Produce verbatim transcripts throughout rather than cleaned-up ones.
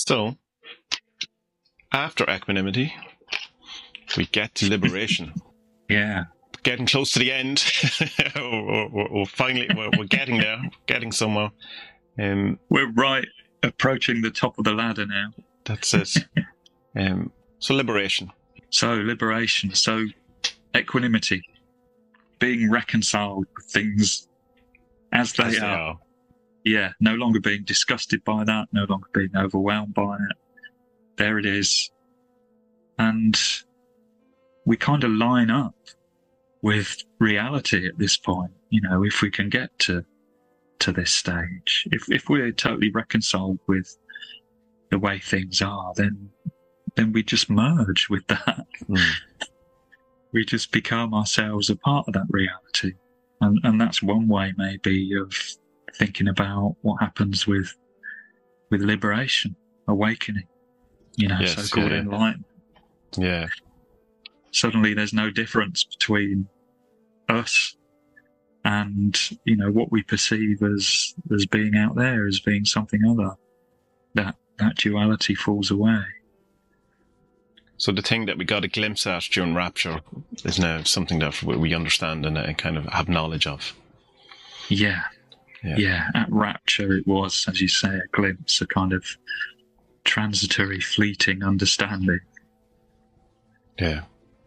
So, after equanimity, we get to liberation. Yeah. Getting close to the end. we're, we're, we're finally, we're, we're getting there, getting somewhere. Um, we're right approaching the top of the ladder now. That's it. um, so, liberation. So, liberation. So, equanimity. Being reconciled with things as they, as are. they are. Yeah, no longer being disgusted by that, no longer being overwhelmed by it. There it is. And we kind of line up with reality at this point, you know, if we can get to to this stage. If if we're totally reconciled with the way things are, then then we just merge with that. Mm. We just become ourselves a part of that reality. And and that's one way maybe of thinking about what happens with with liberation, awakening, you know, yes, so-called yeah, enlightenment. Yeah. Suddenly there's no difference between us and, you know, what we perceive as as being out there, as being something other. That that duality falls away. So the thing that we got a glimpse at during Rapture is now something that we understand and, and kind of have knowledge of. Yeah. Yeah. yeah, at Rapture it was, as you say, a glimpse, a kind of transitory, fleeting understanding. Yeah.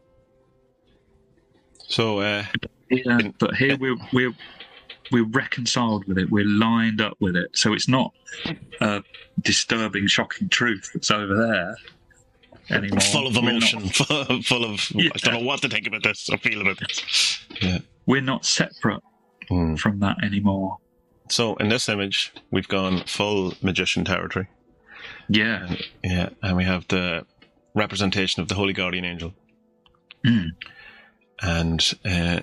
So, uh, yeah, in, but here we're we're we're reconciled with it. We're lined up with it. So it's not a disturbing, shocking truth that's over there anymore. Full of emotion, not, full of yeah. I don't know what to think about this or feel about this. Yeah, we're not separate mm. from that anymore. So in this image, we've gone full magician territory. Yeah. And, yeah, and we have the representation of the Holy Guardian Angel. Mm. And uh,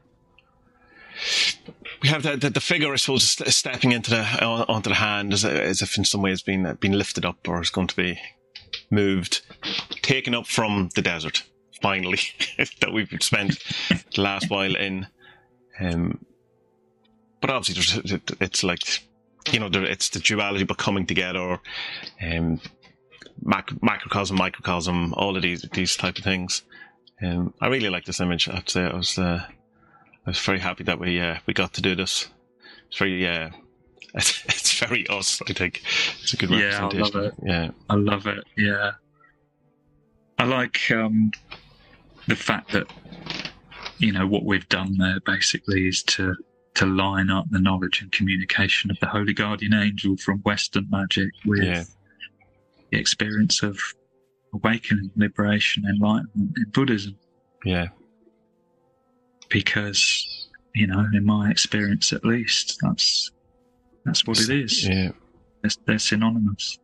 we have the, the, the figure, I suppose, stepping into the onto the hand as, as if in some ways being, been lifted up or is going to be moved, taken up from the desert, finally, that we've spent the last while in. Um, But obviously, there's, it's like, you know, it's the duality, but coming together, um, mac- macrocosm, microcosm, all of these these type of things. Um, I really like this image. I have to say, I was uh, I was very happy that we uh, we got to do this. It's very uh, it's, it's very us. I think it's a good yeah, representation. I love it. Yeah, I love it. Yeah, I like um, the fact that, you know, what we've done there basically is to. to line up the knowledge and communication of the Holy Guardian Angel from Western magic with yeah. the experience of awakening, liberation, enlightenment in Buddhism. Yeah. Because, you know, in my experience at least, that's that's what it is. Yeah. They're, they're synonymous.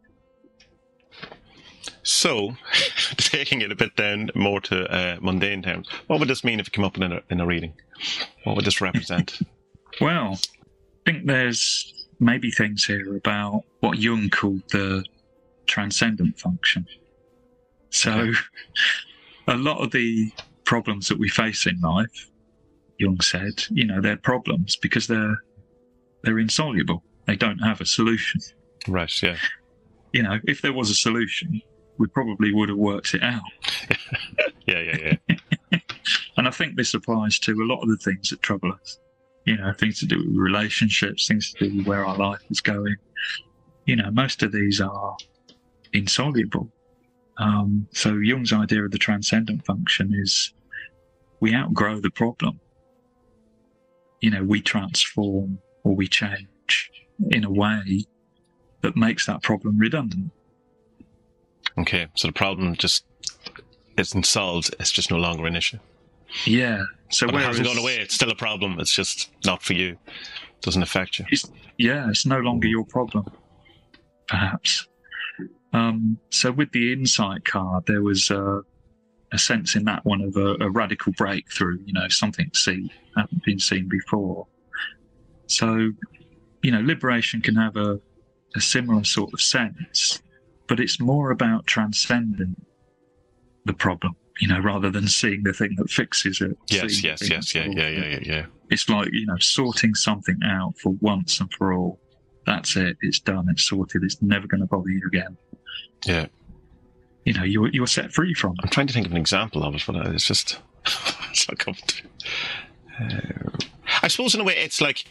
So, taking it a bit down more to uh, mundane terms, what would this mean if it came up in a, in a reading? What would this represent? Well, I think there's maybe things here about what Jung called the transcendent function. So, okay. A lot of the problems that we face in life, Jung said, you know, they're problems because they're they're insoluble. They don't have a solution. Right, yeah. You know, if there was a solution, we probably would have worked it out. yeah, yeah, yeah. And I think this applies to a lot of the things that trouble us. You know, things to do with relationships, things to do with where our life is going. You know, most of these are insoluble. Um, so Jung's idea of the transcendent function is we outgrow the problem. You know, we transform or we change in a way that makes that problem redundant. Okay, so the problem just isn't solved, it's just no longer an issue. Yeah. So but whereas, it hasn't gone away, it's still a problem, it's just not for you. It doesn't affect you. It's, yeah, it's no longer your problem, perhaps. Um, so with the insight card, there was a, a sense in that one of a, a radical breakthrough, you know, something seen, hadn't been seen before. So, you know, liberation can have a, a similar sort of sense, but it's more about transcending the problem, you know, rather than seeing the thing that fixes it. Yes, yes, yes, yeah, yeah, yeah, yeah, yeah. It's like, you know, sorting something out for once and for all. that's it. It's done. It's sorted. It's never going to bother you again. Yeah. You know, you're you're set free from I'm it. trying to think of an example of it, but it's just it's not coming to. Uh, I suppose in a way it's like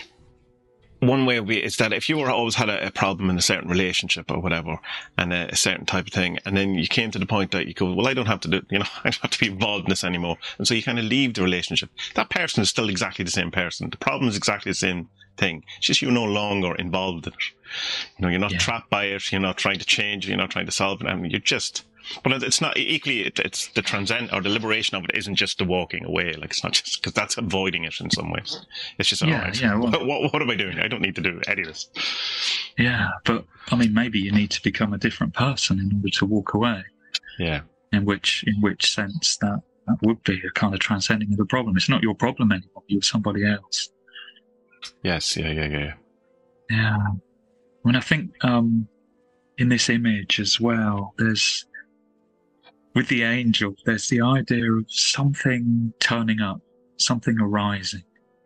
one way would be is that if you were always had a, a problem in a certain relationship or whatever, and a, a certain type of thing, and then you came to the point that you go, well, I don't have to do, you know, I don't have to be involved in this anymore, and so you kind of leave the relationship. That person is still exactly the same person. The problem is exactly the same thing. It's just you're no longer involved in it. You know, you're not Yeah. trapped by it. You're not trying to change it. You're not trying to solve it. I mean, you're just. But it's not equally. It, it's the transcend or the liberation of it isn't just the walking away. Like it's not just because that's avoiding it in some ways. It's just all Yeah, right. yeah, well- what, what, what am I doing? I don't need to do any of this. Yeah, but I mean, maybe you need to become a different person in order to walk away. Yeah, In which, in which sense that that would be a kind of transcending of the problem. It's not your problem anymore. You're somebody else. yes, yeah, yeah, yeah. Yeah. I mean, I think um, in this image as well, there's with the angel, there's the idea of something turning up, something arising.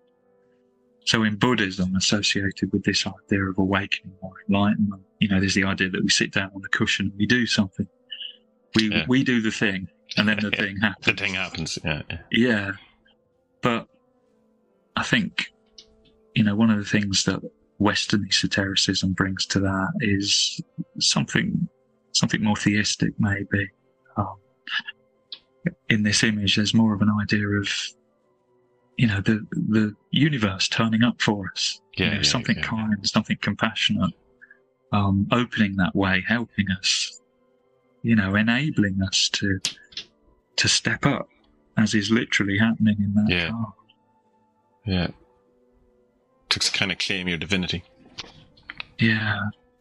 So in Buddhism, associated with this idea of awakening or enlightenment, you know, there's the idea that we sit down on the cushion and we do something. We Yeah. we do the thing, and then the Yeah. thing happens. The thing happens. Yeah, yeah. Yeah. But I think, you know, one of the things that Western esotericism brings to that is something something more theistic, maybe. Um, in this image, there's more of an idea of, you know, the the universe turning up for us. Yeah, You know, yeah, something yeah. kind, something compassionate, um, opening that way, helping us, you know, enabling us to to step up, as is literally happening in that Yeah. card. Yeah. To kind of claim your divinity. Yeah.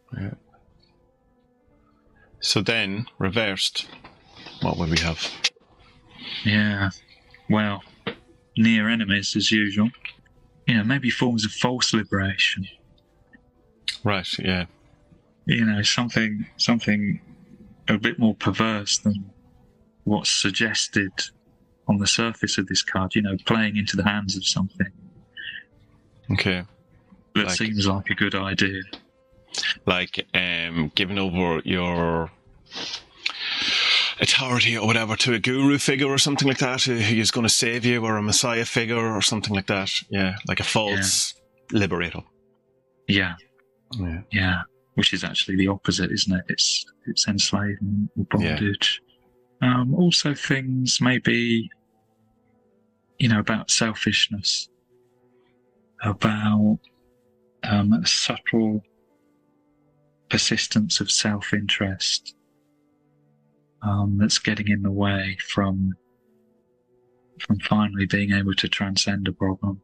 So then, reversed, what would we have? Yeah. Well, near enemies as usual. You know, maybe forms of false liberation. Right, yeah. You know, something something a bit more perverse than what's suggested on the surface of this card. You know, playing into the hands of something Okay. that Like- seems like a good idea. Like um, giving over your authority or whatever to a guru figure or something like that, who who is going to save you, or a messiah figure or something like that. Yeah, like a false liberator. Yeah. Yeah. Yeah, which is actually the opposite, isn't it? It's it's enslavement or bondage. Um, also, things maybe, you know, about selfishness, about um, a subtle persistence of self-interest um, that's getting in the way from from finally being able to transcend a problem.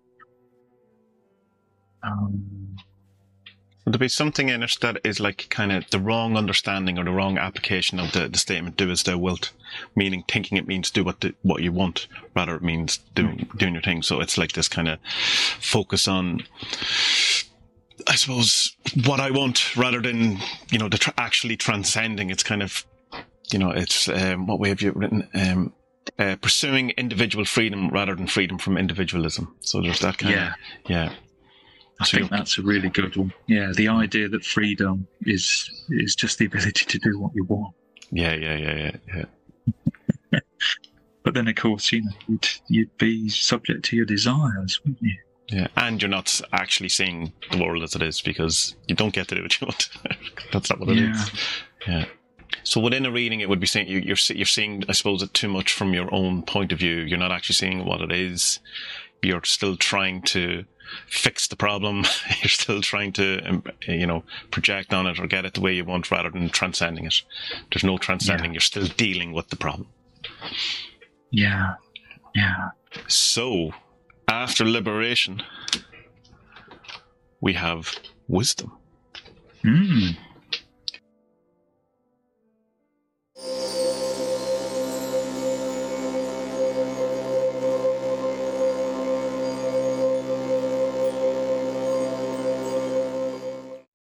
Um, Would there be something in it that is like kind of the wrong understanding or the wrong application of the, the statement "do as thou wilt," meaning thinking it means do what the, what you want, rather it means doing doing your thing. So it's like this kind of focus on, I suppose, what I want rather than, you know, the tr- actually transcending. It's kind of, you know, it's um, what way have you written? Um, uh, pursuing individual freedom rather than freedom from individualism. So there's that kind yeah. of yeah. I So think you- that's a really good one. Yeah, the idea that freedom is is just the ability to do what you want. Yeah, yeah, yeah, yeah, yeah. But then, of course, you know, you'd, you'd be subject to your desires, wouldn't you? Yeah, and you're not actually seeing the world as it is because you don't get to do what you want. That's not what it is. Yeah. Yeah. So within a reading, it would be saying you, you're see- you're seeing, I suppose, it too much from your own point of view. You're not actually seeing what it is. You're still trying to fix the problem. You're still trying to, um, you know, project on it or get it the way you want rather than transcending it. There's no transcending. Yeah. You're still dealing with the problem. Yeah, yeah. So, after liberation, we have wisdom. Mm.